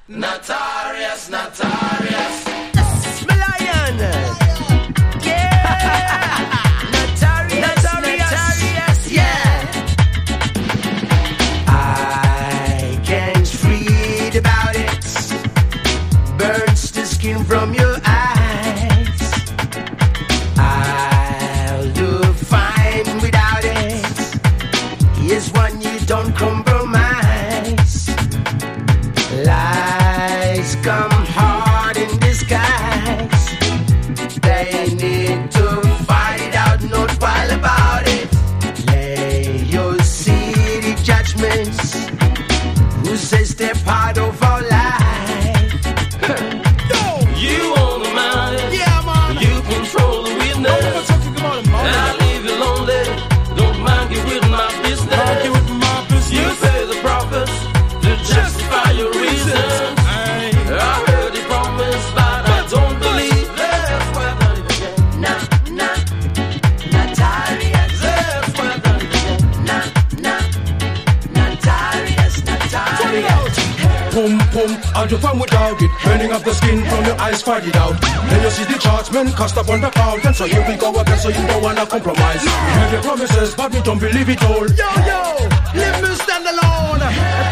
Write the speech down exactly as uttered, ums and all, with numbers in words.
Notorious, notorious. Lion. Yeah. Notorious, notorious, yeah. I can't read about it. Burns the skin from your eyes. I'll do fine without it. Here's one you don't compromise. Lies come hard in disguise. They need to fight out, not while about it. Lay your city judgments. Who says they're part of our life? You own the mountain. Yeah, man. You control the witness. And I leave you lonely. Don't mind you with my business. You pay the profits to justify your reasons. I heard he promised, but I don't believe. That's why I'm not even Nah, nah, notorious. That's why I'm not even Nah, nah, notorious, notorious. Pum pum, and you find without it. Burning up the skin from your eyes, fight it out. Then you see the chargemen cast up on the crowd. And so here we go again, so you don't wanna compromise. You heard your promises, but we don't believe it all. Yo, yo, let me stand alone.